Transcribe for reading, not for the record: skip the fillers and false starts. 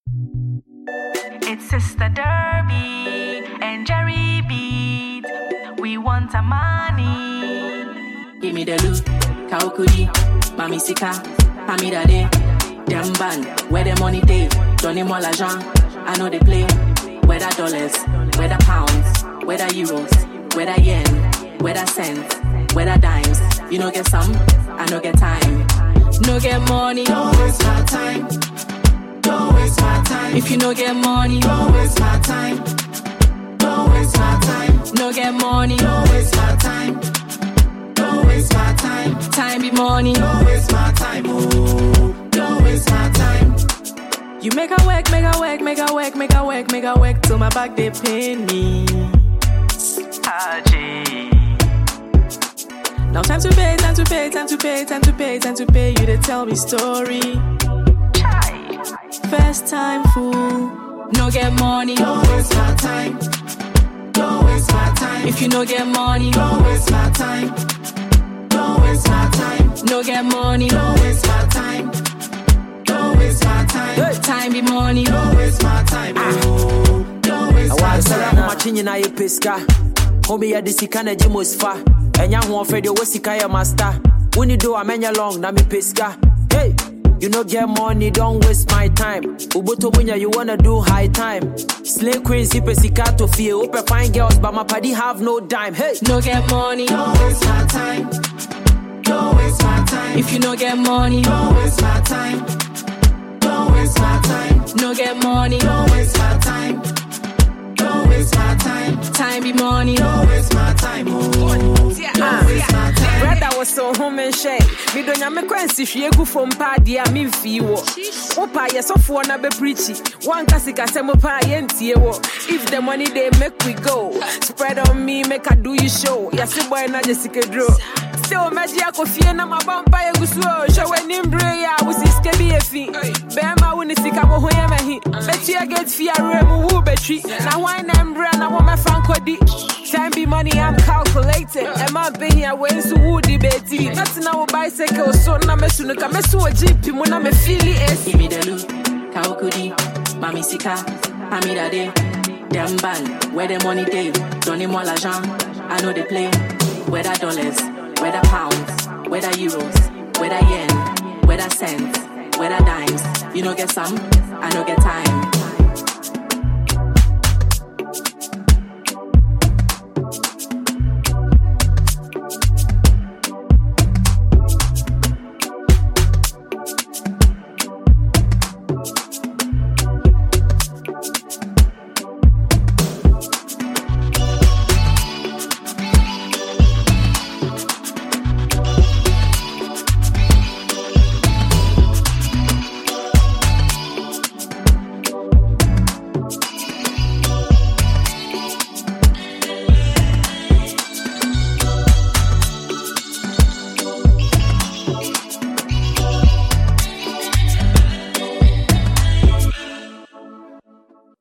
It's Sister Derby and Jerry Beat. We want a money. Give me the loot, Kaukudi, Mami Sika, Hamidade, them band, where the money day, Johnny Molajan, I know they play. Whether dollars, whether pounds, whether euros, whether yen, whether cents, whether dimes. You know get some, I know get time. No get money, don't waste my time. Don't waste my time. If you no get money, don't waste my time. Don't waste my time. No get money, don't waste my time. Don't waste my time. Time be money. Don't waste my time. Oh, don't waste my time. You make a work, make a work, make a work, make a work, make a work till my back they pain me. Now time to pay, time to pay, time to pay, time to pay, time to pay. You to tell me story. First time fool, no get money. Don't waste my time. Don't waste my time. If you no get money, don't waste my time. Don't waste my time. No get money, don't waste my time. Don't waste my time. Hey. Time be money. Don't waste my time. Oh, don't waste my time. I'm watching na ye pesca. Homie ya disika na jimos fa. Enya ho ofede wo sika ya master. When you do amenya long na me pesca. Hey, you no get money, don't waste my time. Ubuto munya you wanna do high time. Slay queens you pesika to feel. Open fine girls but my party have no dime. Hey, no get money. Don't waste my time. Don't waste my time. If you no get money, don't waste my time. Don't waste my time. No get money. Don't waste my time. Don't waste my time. Time be money. Don't waste my time. Oh, don't waste my time. Brother was so home and shake. Me don't ya me kwensi shie gu from party a me fi wo. Opa yes of one na be preachy. One kasika se mo pa yentie wo. If the money they make we go. Spread on me make I do you show. Ya se boy na Jessica draw. Still magic I fie na my bumper you go show when him bray ya we siske be a fi. Bema woni sika wo ho ya mahi. Bet you get fear remu wo betri. Na why na mbra na wo me franco di. Time be money I'm calculating. Am I be here when so woody betty. Nothing I will bicycle so na me sunu ka me so jeep mo na me feel it. Give me the loot, Kaukudi, Mami Sika, Hamidade, them band, where the money day, Johnny Molajan, I know they play. Whether dollars, whether pounds, whether euros, whether yen, whether cents, whether dimes. You know get some, I know get time.